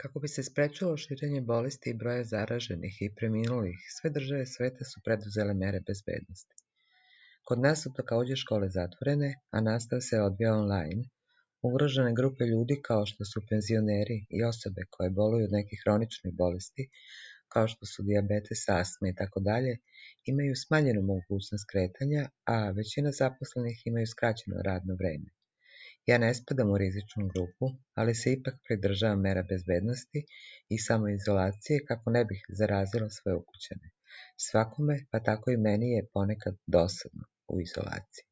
Kako bi se sprečilo širenje bolesti i broja zaraženih i preminulih, sve države sveta su preduzele mere bezbednosti. Kod nas su takođe škole zatvorene, a nastava se odvija online. Ugrožene grupe ljudi kao što su penzioneri i osobe koje boluju od nekih hroničnih bolesti, kao što su dijabetes, astma i tako dalje, imaju smanjenu mogućnost kretanja, a većina zaposlenih imaju skraćeno radno vreme. Ja ne spadam u rizičnu grupu, ali se ipak pridržavam mera bezbednosti i samoizolacije kako ne bih zarazila svoje ukućane. Svakome, pa tako i meni je ponekad dosadno u izolaciji.